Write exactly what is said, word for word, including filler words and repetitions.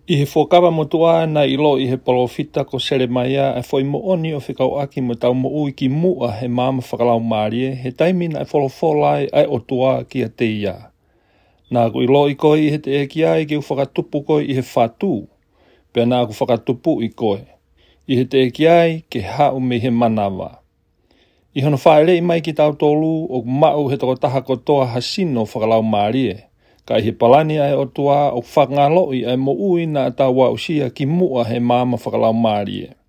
I he whokawa motua na ilo i he polofita ko Seremaia e foi mo oni o whikau aki mo tau mo ui ki mua he mama whakalau maarie he taimina e wholowholai ai o tua ki a te ia. Nā ku ilo i koe i he te eki ai ki u whakatupu koe i he whātū, pia nā ku whakatupu i koe. I he te eki ai ke hau me he manawa. I hono whaere i mai ki tau tolu o mau he toko taha kotoa hasino whakalau maarie. Ka he palani ai o tua o whakangaloi ai mo ui na ta wa usia ki mua he mama whakalau maarie.